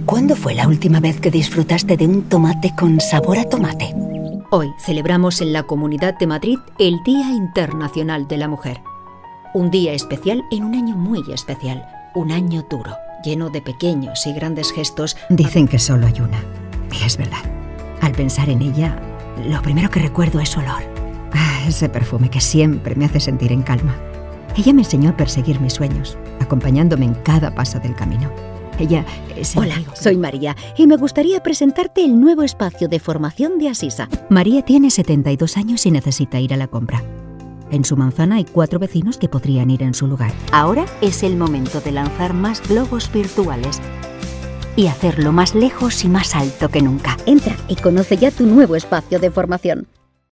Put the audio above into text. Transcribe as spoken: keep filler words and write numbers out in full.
¿Cuándo fue la última vez que disfrutaste de un tomate con sabor a tomate? Hoy celebramos en la Comunidad de Madrid el Día Internacional de la Mujer. Un día especial en un año muy especial. Un año duro, lleno de pequeños y grandes gestos. Dicen que solo hay una. Y es verdad. Al pensar en ella, lo primero que recuerdo es su olor. Ah, ese perfume que siempre me hace sentir en calma. Ella me enseñó a perseguir mis sueños, acompañándome en cada paso del camino. Ella es el Hola, amigo. soy María y me gustaría presentarte el nuevo espacio de formación de Asisa. María tiene setenta y dos años y necesita ir a la compra. En su manzana hay cuatro vecinos que podrían ir en su lugar. Ahora es el momento de lanzar más globos virtuales y hacerlo más lejos y más alto que nunca. Entra y conoce ya tu nuevo espacio de formación.